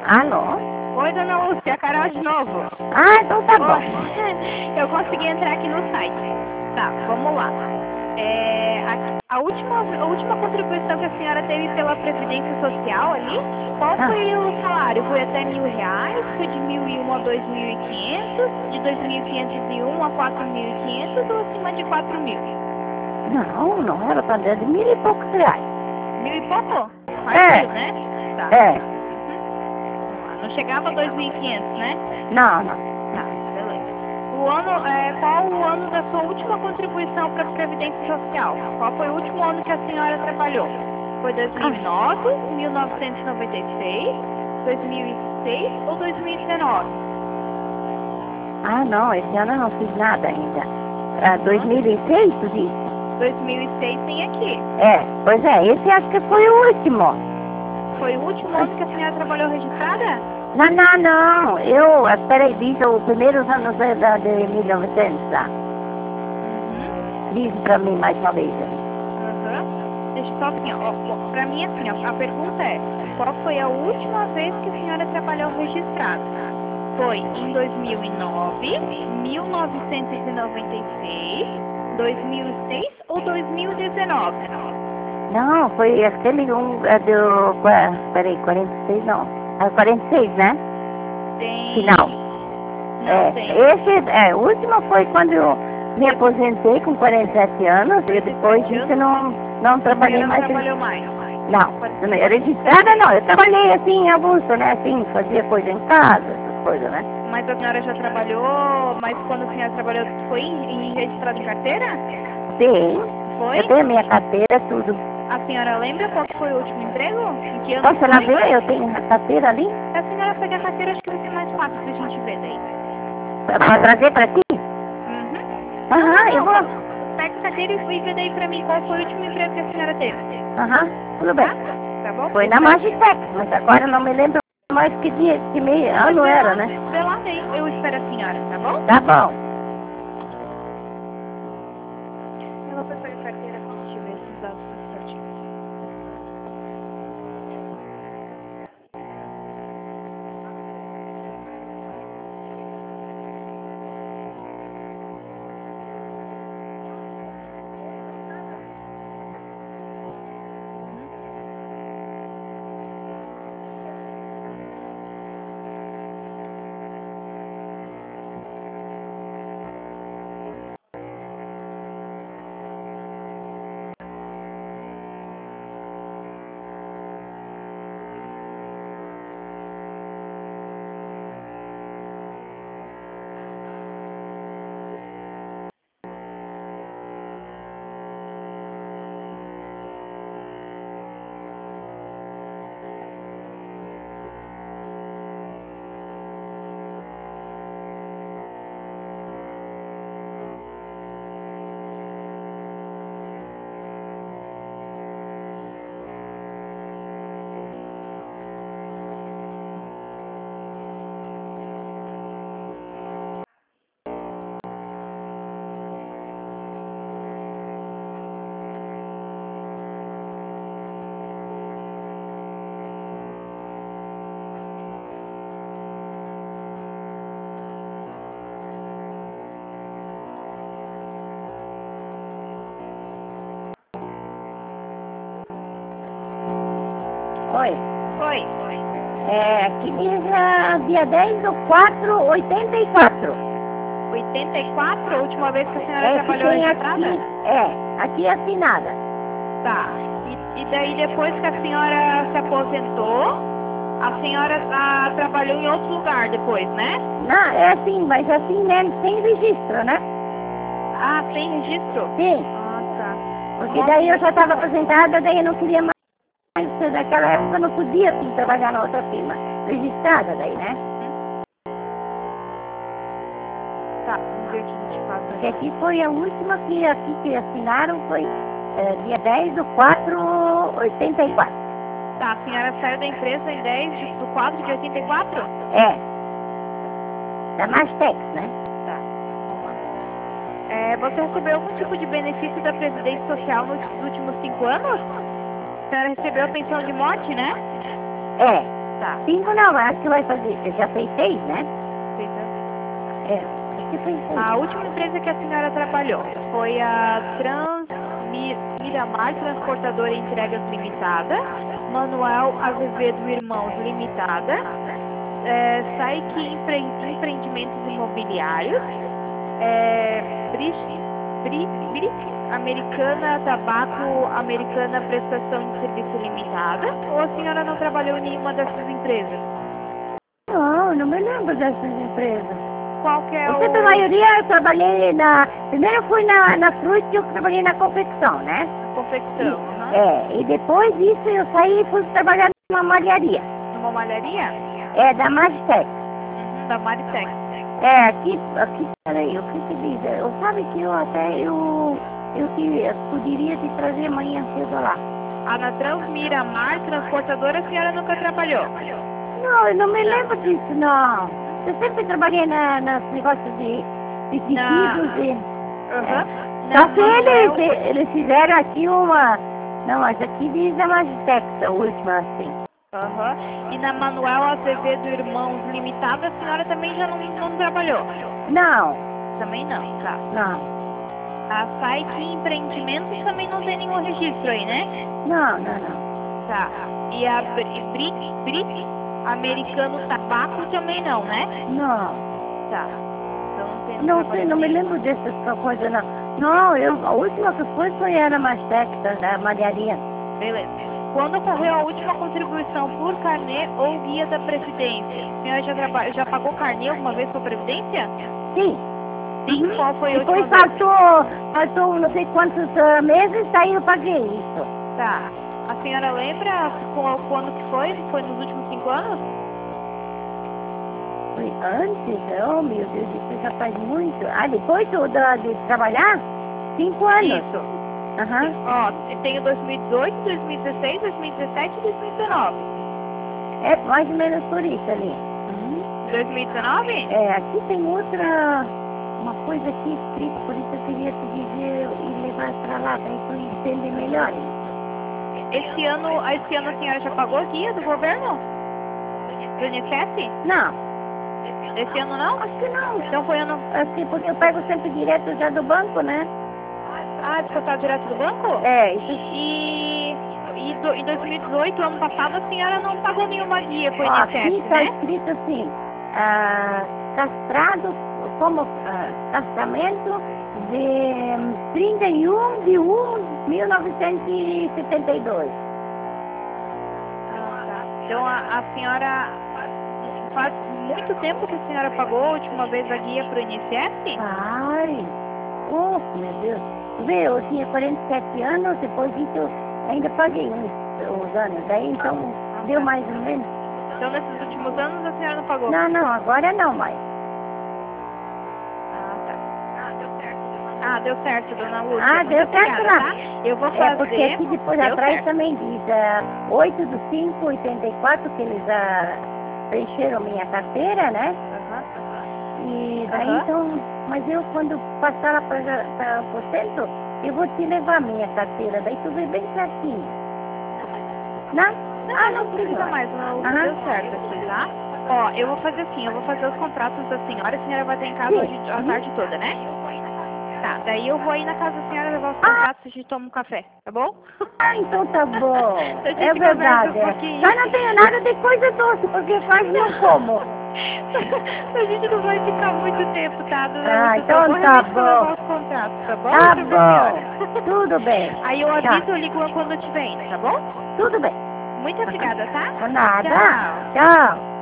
Alô? Oi, dona Lúcia, a Carol de novo. Ah, então tá bom. Eu consegui entrar aqui no site. Tá, vamos lá. A última contribuição que a senhora teve pela Previdência Social ali, qual foi o salário? Foi até R$1.000? Foi de 1.001 a 2.500? De 2.501 a 4.500 ou acima de 4.000? Não, era pra dar de 1.000 e poucos reais. 1.000 e pouco? É. Né? Tá. É. Não chegava a 2.500, né? Não. Tá, beleza. Qual o ano da sua última contribuição para a Previdência Social? Qual foi o último ano que a senhora trabalhou? Foi 2009, 1996, 2006 ou 2019? Ah, não, esse ano eu não fiz nada ainda. 2006, tu disse? 2006 tem aqui. É, pois é, esse acho que foi o último. Foi o último ano que a senhora trabalhou registrada? Não. Peraí, diz os primeiros anos de 1900, tá? Diz pra mim mais uma vez. Deixa só assim, ó. Pra mim, assim, ó, a pergunta é: qual foi a última vez que a senhora trabalhou registrada? Foi em 2009, 1996, 2006 ou 2019? Não, foi aquele peraí, 46 não. 46, né? Tem. Final. Não tem. Esse, o último foi quando eu me aposentei com 47 anos e depois disso não trabalhei mais. Não trabalhou mais? Não, registrada não, eu trabalhei assim em avulso, né? Assim, fazia coisa em casa, essas coisas, né? Mas a senhora já trabalhou, mas quando a senhora trabalhou, foi registrada em carteira? Sim. Foi? Eu tenho a minha carteira, tudo. A senhora lembra qual que foi o último emprego? Em que ano Posso lá foi? ver? Eu tenho a carteira ali. Se a senhora pegar a carteira, acho que vai ser mais fácil pra gente ver daí. Pra trazer pra ti? Eu vou. Pega a carteira e vê daí pra mim qual foi o último emprego que a senhora teve. Tudo bem. Tá bom? Foi na Magitex, mas agora eu não me lembro mais que dia, que ano era, né? Vê lá daí, eu espero a senhora, tá bom? Tá bom. Eu vou pegar a carteira pra gente ver esses dados certinho. Oi. Aqui diz dia 10/4/84. 84, a última vez que a senhora trabalhou registrada? Aqui é assinada. Tá. E daí depois que a senhora se aposentou, a senhora trabalhou em outro lugar depois, né? Não, é assim, mas assim mesmo, sem registro, né? Ah, sem registro? Sim. Ah, tá. Porque daí eu já estava aposentada, daí eu não queria mais. Naquela época eu não podia assim, trabalhar na outra firma. Registrada daí, né? Tá, vamos ver o que a gente faz. Porque aqui foi a última que assinaram, foi dia 10/4/84. Tá, a senhora saiu da empresa em 10/4/84? Da Mastex, né? Tá. Você recebeu algum tipo de benefício da Previdência Social nos últimos 5 anos? A senhora recebeu a pensão de morte, né? Tá. 5 não, acho que vai fazer. Você já fez 6, né? 6 anos. É, acho que fez 6. A última empresa que a senhora trabalhou foi a Miramar Transportadora e Entregas Limitada, Manuel Azevedo Irmãos Limitada, Saik Empreendimentos Imobiliários, Brick Americana Tabaco Americana Prestação de Serviço Limitada, ou a senhora não trabalhou em nenhuma dessas empresas? Não, não me lembro dessas empresas. Qual que é Porque a maioria eu trabalhei na... Primeiro fui na fruta e eu trabalhei na confecção, né? confecção? E depois disso eu saí e fui trabalhar numa malharia. Numa malharia? É, da Magitec. Da Maritec. Aqui, peraí, o que diz? Eu sabe que eu poderia te trazer amanhã cedo lá. Na Transmiramar Transportadora a senhora nunca trabalhou? Não, eu não me lembro disso, não. Eu sempre trabalhei nos negócios de tecidos e... Só que eles fizeram aqui uma... Não, mas aqui diz a Magitec, a última, assim. E na Manuel Azevedo Irmãos Limitada a senhora também já não trabalhou? Não. Também não, tá. Não. A Saik Empreendimentos também não tem nenhum registro aí, né? Não. Tá. E a Brick Americano Tabaco também não, né? Não. Tá. Então não tem. Não sei, não me lembro dessas coisas, não. Não, a última que foi era Magitec, da malharia. Beleza. Quando ocorreu a última contribuição por carnê ou guia da Previdência? A senhora já pagou carnê alguma vez para a Previdência? Sim. Sim, qual foi a última vez? Faltou não sei quantos meses, daí eu paguei isso. Tá. A senhora lembra quando que foi? Foi nos últimos 5 anos? Foi antes? Oh, meu Deus, isso já faz muito. Depois de trabalhar? 5 anos. Isso. Tenho 2018, 2016, 2017 e 2019. É mais ou menos por isso ali. 2019? Aqui tem uma coisa aqui escrita, por isso eu queria te dizer e levar para lá, para tu entender melhor. Esse ano a senhora já pagou guia do governo? Do INSS? Não. Esse ano não? Acho que não. Então foi ano... Assim, porque eu pego sempre direto já do banco, né? Descontar direto do banco? Isso. E em 2018, ano passado, a senhora não pagou nenhuma guia pro INSS, aqui está né? escrito assim, castrado como castramento de 31/1/1972. Tá. Então a senhora faz muito tempo que a senhora pagou a última vez a guia pro INSS? Meu Deus. Vê, eu tinha 47 anos, depois disso eu ainda paguei uns anos, daí então deu mais ou menos. Então nesses últimos anos a senhora não pagou? Não, agora não mais. Tá. Deu certo, dona Lúcia. Deu certo lá. Tá? Eu vou fazer... porque aqui depois atrás certo. Também diz 8/5/84 que eles preencheram minha carteira, né? E daí então, mas eu quando passar lá para o centro, eu vou te levar minha carteira, daí tu vê bem certinho. Não precisa mais, não deu certo aqui, tá? Eu vou fazer assim, eu vou fazer os contratos da senhora, a senhora vai estar em casa hoje a tarde toda, né? Tá, daí eu vou ir na casa da senhora levar os contratos e a gente toma um café, tá bom? Então tá bom. É verdade. Mas não tenho nada de coisa doce, porque quase não como. A gente não vai ficar muito tempo, tá? Então tá bom. Os contratos, tá bom? Tá bom. Tudo bem. Aí eu aviso, eu ligo quando eu estiver indo, tá bom? Tudo bem. Muito obrigada, tá? Nada. Tchau.